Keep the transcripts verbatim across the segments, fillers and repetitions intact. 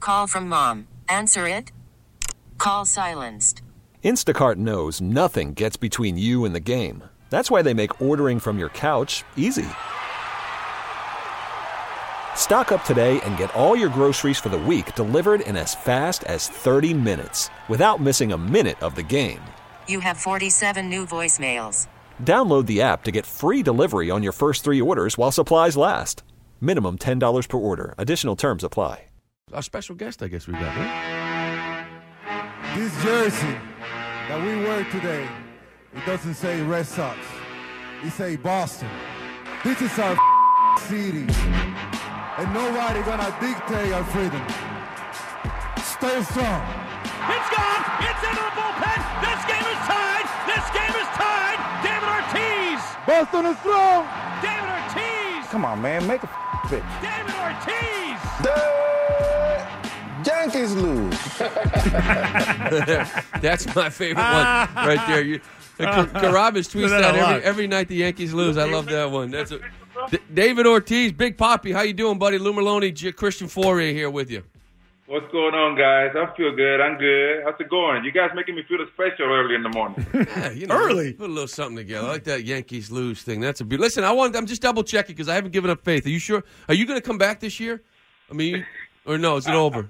Call from mom. Answer it. Call silenced. Instacart knows nothing gets between you and the game. That's why they make ordering from your couch easy. Stock up today and get all your groceries for the week delivered in as fast as thirty minutes without missing a minute of the game. You have forty-seven new voicemails. Download the app to get free delivery on your first three orders while supplies last. Minimum ten dollars per order. Additional terms apply. Our special guest, I guess we got, right? This jersey that we wear today, it doesn't say Red Sox. It say Boston. This is our city. And nobody gonna dictate our freedom. Stay strong. It's gone. It's into the bullpen. This game is tied. This game is tied. David Ortiz. Boston is strong. David Ortiz. Come on, man. Make a fit. David Ortiz. The Yankees lose. That's my favorite one right there. You, Carabas tweets that, that every, every night the Yankees lose. I love that one. That's a, D- David Ortiz, Big Poppy. How you doing, buddy? Lou Merlone, J- Christian Fourier here with you. What's going on, guys? I feel good. I'm good. How's it going? You guys making me feel special early in the morning. Yeah, you know, early. Put a little something together. I like that Yankees lose thing. That's a be- Listen, I want. I'm just double checking because I haven't given up faith. Are you sure? Are you going to come back this year? I mean, or no? Is it over?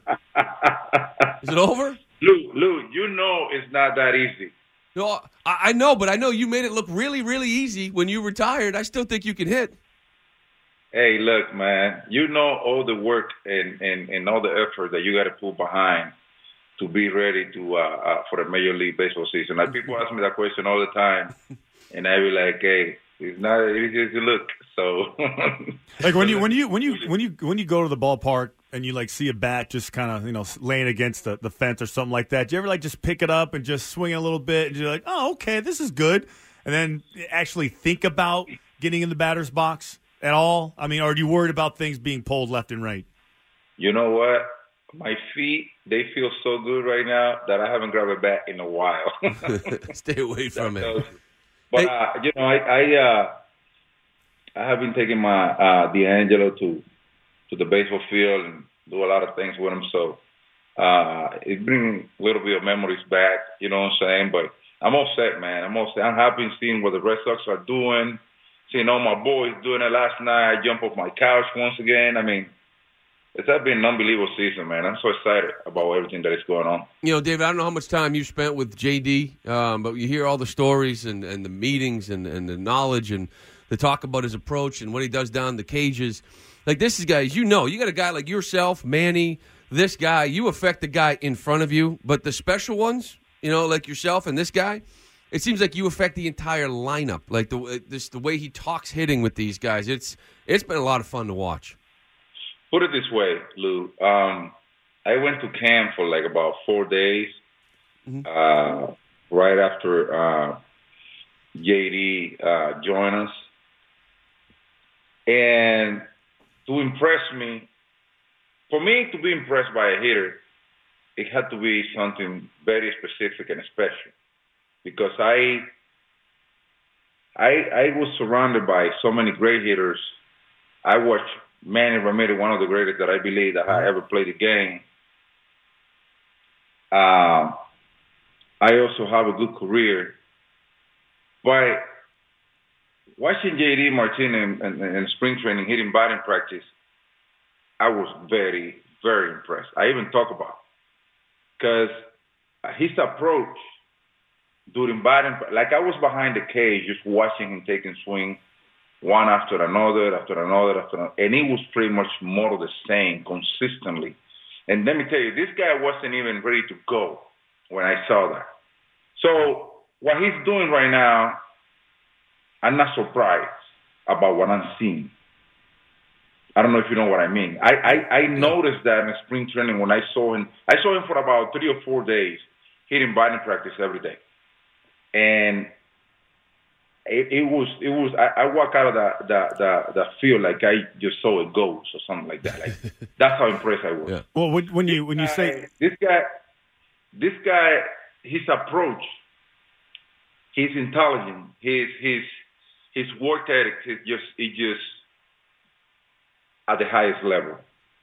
Is it over? Lou, Lou, you know it's not that easy. No, I, I know, but I know you made it look really, really easy when you retired. I still think you can hit. Hey, look, man, you know all the work and, and, and all the effort that you got to put behind to be ready to uh, uh, for the Major League Baseball season. Like, people ask me that question all the time, and I be like, hey, it's not it's just a look. So, like when you when you when you when you when you go to the ballpark and you like see a bat just kind of you know laying against the, the fence or something like that, do you ever like just pick it up and just swing a little bit and you're like, oh, okay, this is good, and then actually think about getting in the batter's box at all? I mean, are you worried about things being pulled left and right? You know what? My feet, they feel so good right now that I haven't grabbed a bat in a while. Stay away from it. But, hey. uh, you know, I I, uh, I have been taking my uh, D'Angelo to to the baseball field and do a lot of things with him. So uh, it brings a little bit of memories back, you know what I'm saying? But I'm all set, man. I'm all set. I'm happy seeing what the Red Sox are doing. Seeing all my boys doing it last night, I jumped off my couch once again. I mean, it's been an unbelievable season, man. I'm so excited about everything that is going on. You know, David, I don't know how much time you spent with J D, um, but you hear all the stories and, and the meetings and, and the knowledge and the talk about his approach and what he does down the cages. Like, this is guys, you know, you got a guy like yourself, Manny, this guy, you affect the guy in front of you, but the special ones, you know, like yourself and this guy, it seems like you affect the entire lineup. Like the this the way he talks hitting with these guys. It's it's been a lot of fun to watch. Put it this way, Lou. Um, I went to camp for like about four days, mm-hmm. uh, right after uh, J D uh, joined us, and to impress me, for me to be impressed by a hitter, it had to be something very specific and special. Because I, I, I was surrounded by so many great hitters. I watched Manny Ramirez, one of the greatest that I believe that I ever played the game. Uh, I also have a good career. But watching J D Martinez in, in, in spring training, hitting batting practice, I was very, very impressed. I even talk about it. Because his approach during batting, like I was behind the cage just watching him taking swing one after another, after another, after another. And it was pretty much more of the same consistently. And let me tell you, this guy wasn't even ready to go when I saw that. So what he's doing right now, I'm not surprised about what I'm seeing. I don't know if you know what I mean. I, I, I noticed that in spring training when I saw him. I saw him for about three or four days hitting batting practice every day. And it, it was, it was. I, I walk out of the, the the the field like I just saw a ghost or something like that. Like that's how impressed I was. Yeah. Well, when, when you when you say this guy, this guy, his approach, his intelligence, his his his work ethic is just it just at the highest level.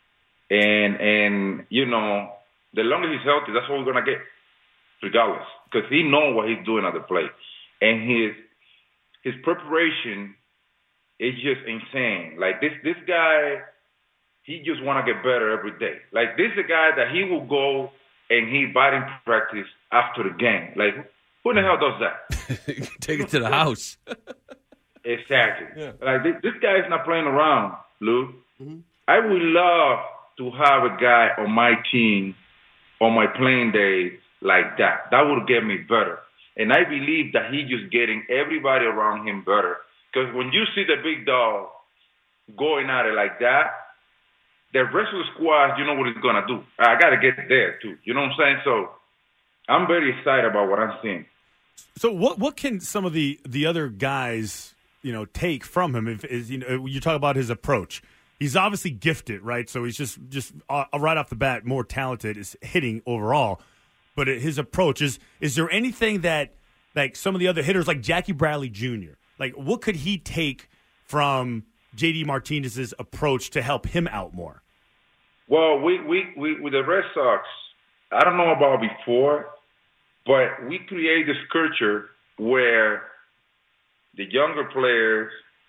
And, and you know, the longer he's healthy, that's what we're going to get, regardless. Because he knows what he's doing at the plate. And his his preparation is just insane. Like, this, this guy, he just want to get better every day. Like, this is a guy that he will go and he batting practice after the game. Like, who in the hell does that? Take it to the house. Exactly. Yeah. Like, this, this guy is not playing around, Lou. Mm-hmm. I would love to have a guy on my team on my playing days like that. That would get me better. And I believe that he's just getting everybody around him better. Because when you see the big dog going at it like that, the rest of the squad, you know what he's going to do. I got to get there, too. You know what I'm saying? So I'm very excited about what I'm seeing. So what what can some of the, the other guys, you know, take from him? If is you know you talk about his approach, he's obviously gifted, right? So he's just just uh, right off the bat more talented is hitting overall. But his approach is is there anything that like some of the other hitters like Jackie Bradley Junior like what could he take from J D Martinez's approach to help him out more? Well, we, we, we with the Red Sox, I don't know about before, but we create this culture where the younger players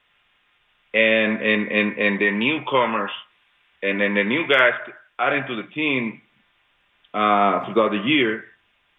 and and, and, and the newcomers and then the new guys adding to the team uh, throughout the year,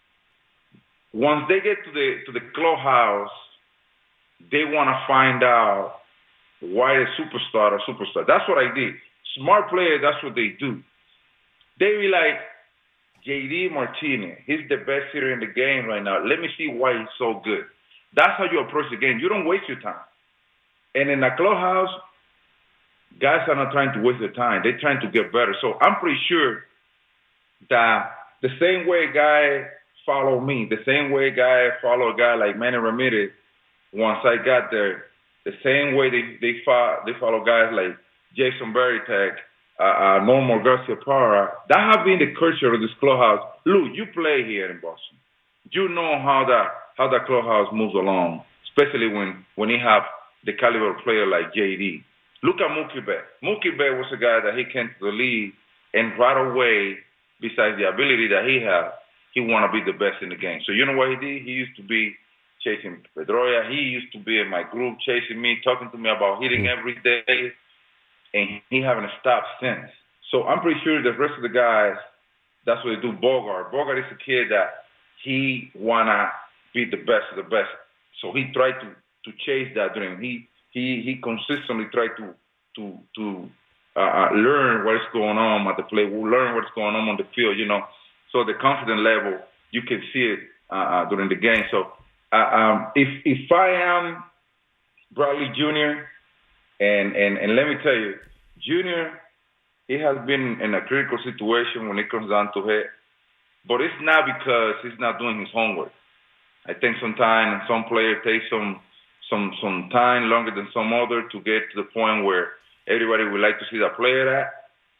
once they get to the to the clubhouse, they want to find out why a superstar or superstar. That's what I did. Smart players, that's what they do. They be like, J D Martinez, he's the best hitter in the game right now. Let me see why he's so good. That's how you approach the game. You don't waste your time. And in the clubhouse, guys are not trying to waste their time. They're trying to get better. So I'm pretty sure that the same way a guy follow me, the same way a guy follow a guy like Manny Ramirez, once I got there, the same way they they follow, they follow guys like Jason Varitek, uh, uh, Norman Garcia-Parra. That has been the culture of this clubhouse. Lou, you play here in Boston. You know how that how that clubhouse moves along, especially when when you have the caliber of player like J D. Look at Mookie Betts. Mookie Betts was a guy that he came to the league, and right away, besides the ability that he had, he want to be the best in the game. So you know what he did? He used to be chasing Pedroia. He used to be in my group chasing me, talking to me about hitting every day, and he haven't stopped since. So I'm pretty sure the rest of the guys, that's what they do. Bogart. Bogart is a kid that he want to be the best of the best. So he tried to, to chase that dream. He he he consistently tried to to to uh, learn what is going on at the plate, learn what's going on on the field, you know. So the confidence level, you can see it uh, during the game. So uh, um, if if I am Bradley Junior, and, and, and let me tell you, Junior, he has been in a critical situation when it comes down to it, but it's not because he's not doing his homework. I think sometimes some players take some some some time longer than some other to get to the point where everybody would like to see that player at.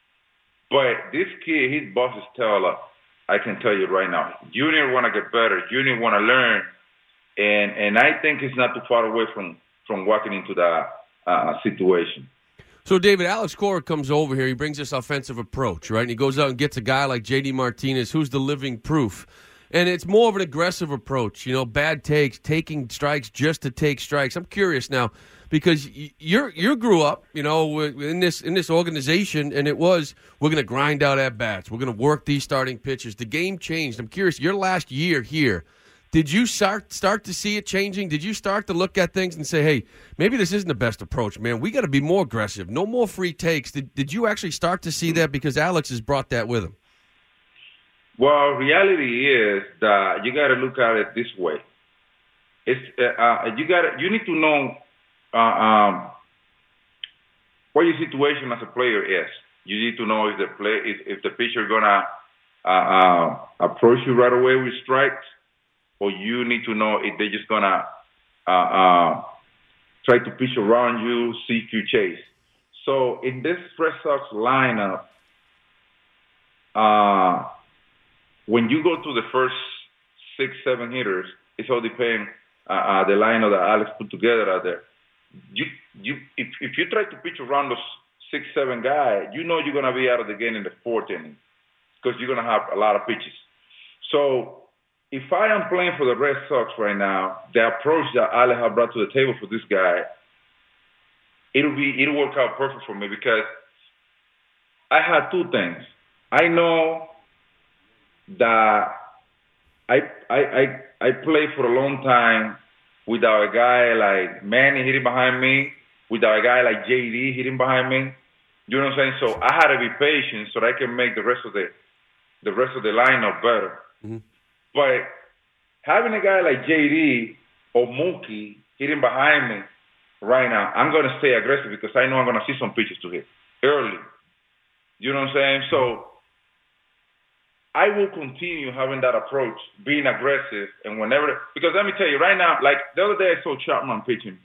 But this kid, his boss is tell up. I can tell you right now, Junior want to get better. Junior want to learn, and and I think he's not too far away from from walking into that uh, situation. So, David, Alex Cora comes over here. He brings this offensive approach, right? And he goes out and gets a guy like J D Martinez, who's the living proof. And it's more of an aggressive approach, you know, bad takes, taking strikes just to take strikes. I'm curious now because you're you grew up, you know, in this in this organization, and it was we're going to grind out at bats, we're going to work these starting pitches. The game changed. I'm curious, your last year here, did you start start to see it changing? Did you start to look at things and say, hey, maybe this isn't the best approach, man? We got to be more aggressive, no more free takes. Did did you actually start to see that because Alex has brought that with him? Well, reality is that you got to look at it this way. It's uh, uh, you got you need to know uh, um, what your situation as a player is. You need to know if the play if, if the pitcher gonna uh, uh, approach you right away with strikes, or you need to know if they're just gonna uh, uh, try to pitch around you, see if you chase. So in this Red Sox lineup, uh, when you go to the first six, seven hitters, it's all depending uh, uh, the lineup that Alex put together out there. You, you, if, if you try to pitch around those six, seven guy, you know you're going to be out of the game in the fourth inning because you're going to have a lot of pitches. So if I am playing for the Red Sox right now, the approach that Ale has brought to the table for this guy, it'll be it'll work out perfect for me because I had two things. I know that I I I, I played for a long time without a guy like Manny hitting behind me, without a guy like J D hitting behind me. You know what I'm saying? So I had to be patient so that I can make the rest of the the rest of the lineup better. Mm-hmm. But having a guy like J D or Mookie hitting behind me right now, I'm going to stay aggressive because I know I'm going to see some pitches to hit early. You know what I'm saying? So I will continue having that approach, being aggressive, and whenever – because let me tell you, right now, like the other day I saw Chapman pitching.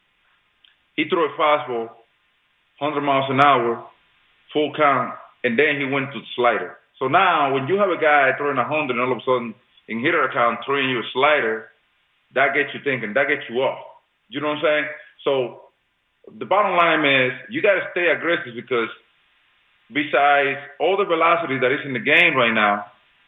He threw a fastball, one hundred miles an hour, full count, and then he went to the slider. So now when you have a guy throwing one hundred and all of a sudden in hitter account throwing you a slider, that gets you thinking, that gets you off. You know what I'm saying? So the bottom line is you got to stay aggressive because besides all the velocity that is in the game right now,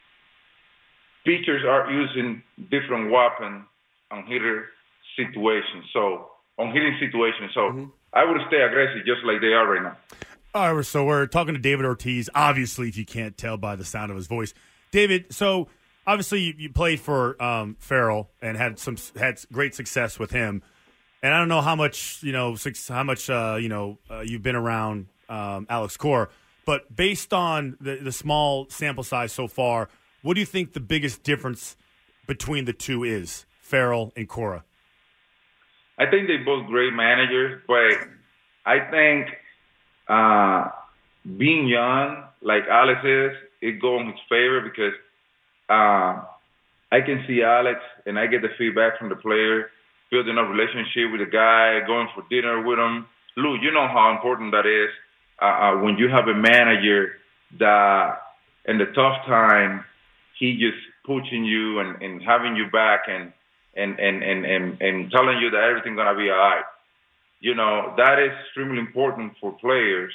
pitchers are using different weapons on hitter situations. So on hitting situations. So mm-hmm. I would stay aggressive just like they are right now. All right, so we're talking to David Ortiz, obviously, if you can't tell by the sound of his voice. David, so obviously you, you played for um, Farrell and had some had great success with him. And I don't know how much, you know, six, how much, uh, you know, uh, you've been around um, Alex Cora. But based on the, the small sample size so far, what do you think the biggest difference between the two is, Farrell and Cora? I think they're both great managers, but I think uh, being young, like Alex is, it goes in his favor because uh, I can see Alex and I get the feedback from the player, building a relationship with the guy, going for dinner with him. Lou, you know how important that is uh, uh, when you have a manager that in the tough time, he just pushing you and, and having you back and And, and, and, and, and telling you that everything's going to be all right. You know, that is extremely important for players.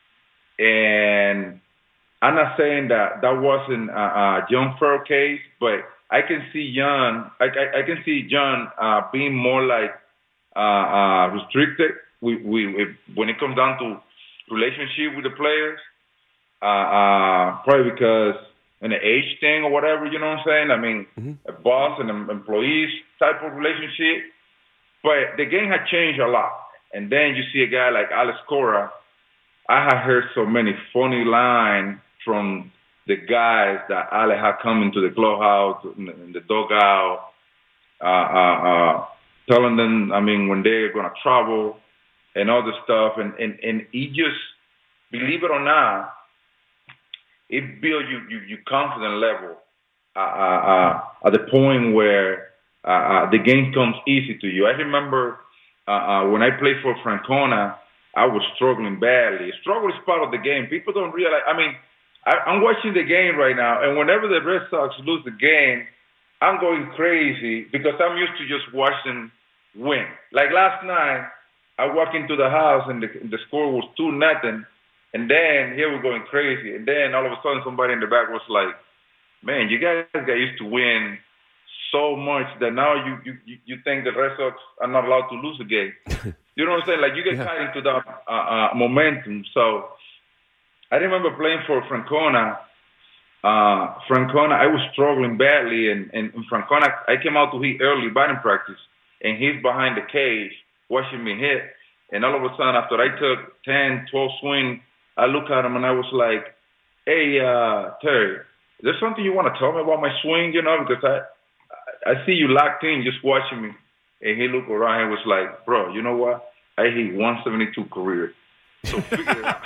And I'm not saying that that wasn't a, a John Farrell case, but I can see John, I, I, I can see John uh, being more like uh, uh, restricted we, we, when it comes down to relationship with the players, uh, uh, probably because an age thing or whatever, you know what I'm saying? I mean, mm-hmm. a boss and employees type of relationship. But the game had changed a lot. And then you see a guy like Alex Cora. I have heard so many funny lines from the guys that Ale had come into the clubhouse, in the dugout, uh, uh, uh, telling them, I mean, when they're going to travel and all this stuff. And, and, and he just, believe it or not, it builds you, you, you confident level uh, uh, uh, at the point where uh, uh, the game comes easy to you. I remember uh, uh, when I played for Francona, I was struggling badly. Struggle is part of the game. People don't realize. I mean, I, I'm watching the game right now, and whenever the Red Sox lose the game, I'm going crazy because I'm used to just watching win. Like last night, I walked into the house, and the, the score was two nothing. And then here we're going crazy. And then all of a sudden somebody in the back was like, man, you guys got used to win so much that now you you, you think the Red Sox are not allowed to lose a game. You know what I'm saying? Like you get yeah. tied into that uh, uh, momentum. So I remember playing for Francona. Uh, Francona, I was struggling badly. And, and in Francona, I came out to hit early batting practice. And he's behind the cage watching me hit. And all of a sudden, after I took ten, twelve swings, I look at him and I was like, hey, uh, Terry, is there something you want to tell me about my swing, you know, because I I see you locked in just watching me. And he looked around and was like, bro, you know what? I hit one seventy-two career. So figure it out.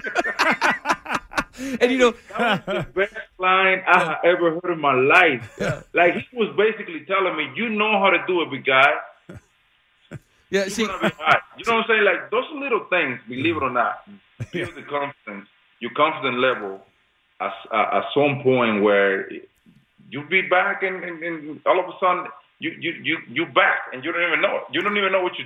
And, you know, that was the best line I have ever heard in my life. Yeah. Like, he was basically telling me, you know how to do it, big guy. Yeah, You're see, gonna be hot. You know what I'm saying? Like, those little things, believe it or not, build the confidence, your confidence level at, at some point where you be back and, and, and all of a sudden you, you, you, you back and you don't even know it. You don't even know what you did.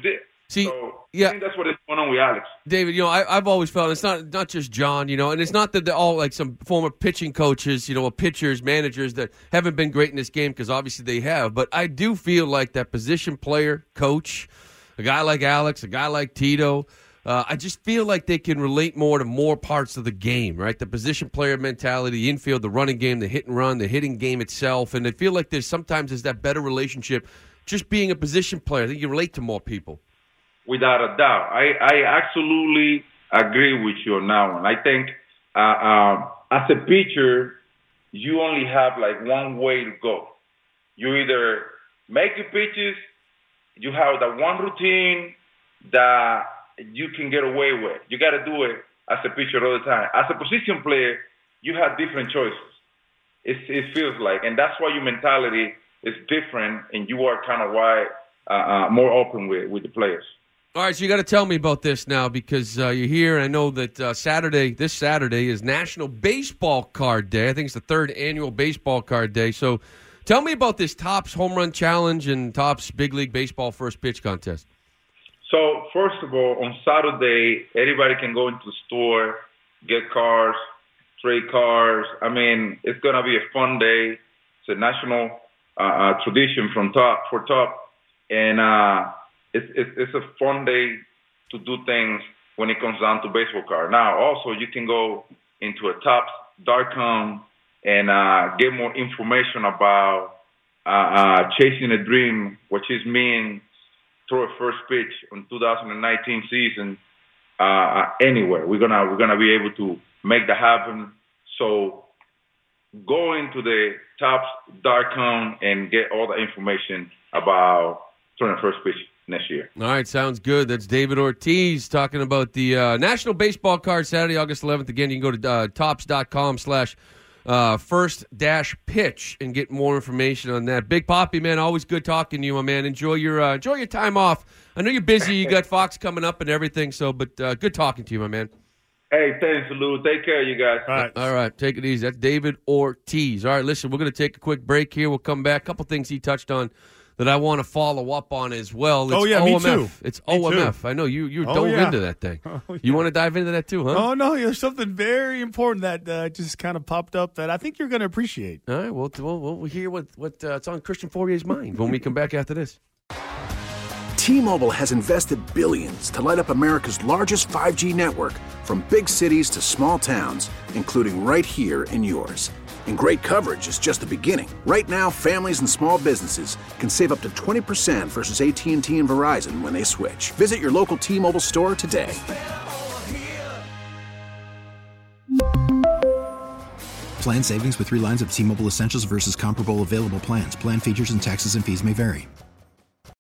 See, so yeah. I think that's what is going on with Alex. David, you know, I, I've always felt it's not not just John, you know, and it's not that they're all like some former pitching coaches, you know, or pitchers, managers that haven't been great in this game, because obviously they have. But I do feel like that position player, coach, a guy like Alex, a guy like Tito, uh, I just feel like they can relate more to more parts of the game, right? The position player mentality, the infield, the running game, the hit and run, the hitting game itself. And I feel like there's sometimes there's that better relationship just being a position player. I think you relate to more people. Without a doubt. I, I absolutely agree with you on that one. I think uh, um, as a pitcher, you only have like one way to go. You either make your pitches, you have that one routine that you can get away with. You got to do it as a pitcher all the time. As a position player, you have different choices. It's, it feels like, and that's why your mentality is different, and you are kind of wide, uh, uh, more open with, with the players. All right, so you got to tell me about this now, because uh, you're here. I know that uh, Saturday, this Saturday, is National Baseball Card Day. I think it's the third annual Baseball Card Day. So tell me about this Topps Home Run Challenge and Topps Big League Baseball First Pitch Contest. So, first of all, on Saturday, everybody can go into the store, get cards, trade cards. I mean, it's going to be a fun day. It's a national uh, uh, tradition from top for Top. And uh, it's, it's, it's a fun day to do things when it comes down to baseball card. Now, also, you can go into a Topps dot com and uh, get more information about uh, uh, chasing a dream, which is mean throw a first pitch on two thousand nineteen season uh, anywhere. We're gonna we're gonna be able to make that happen. So go into the Topps dot com and get all the information about throwing a first pitch next year. All right, sounds good. That's David Ortiz talking about the uh, National Baseball Card Saturday, August eleventh. Again, you can go to uh, Topps dot com slash Uh, first dash pitch and get more information on that. Big Poppy, man, always good talking to you, my man. Enjoy your uh, enjoy your time off. I know you're busy. You got Fox coming up and everything. So, but uh, good talking to you, my man. Hey, thanks, Lou. Take care, you guys. All right. All right, take it easy. That's David Ortiz. All right, listen, we're going to take a quick break here. We'll come back. A couple things he touched on that I want to follow up on as well. It's oh, yeah, O M F. me too. It's me O M F. Too. I know you you oh, dove yeah. into that thing. Oh, yeah. You want to dive into that too, huh? Oh, no, there's something very important that uh, just kind of popped up that I think you're going to appreciate. All right, well, we'll, we'll hear what, what uh, it's on Christian Fourier's mind when we come back after this. T-Mobile has invested billions to light up America's largest five G network, from big cities to small towns, including right here in yours. And great coverage is just the beginning. Right now, families and small businesses can save up to twenty percent versus A T and T and Verizon when they switch. Visit your local T-Mobile store today. Plan savings with three lines of T-Mobile Essentials versus comparable available plans. Plan features and taxes and fees may vary.